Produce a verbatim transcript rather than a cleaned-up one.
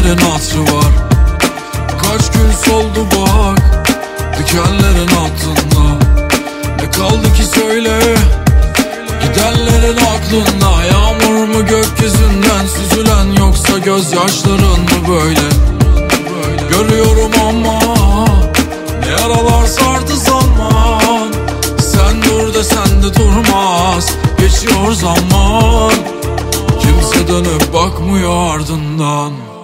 Gidenlerin hatırı var. Kaç gün soldu bak dikenlerin altında. Ne kaldı ki söyle gidenlerin aklında. Yağmur mu gökyüzünden süzülen, yoksa gözyaşların mı böyle? Görüyorum ama ne yaralar sardı zaman. Sen dur desen de durmaz, geçiyor zaman. Kimse dönüp bakmıyor ardından.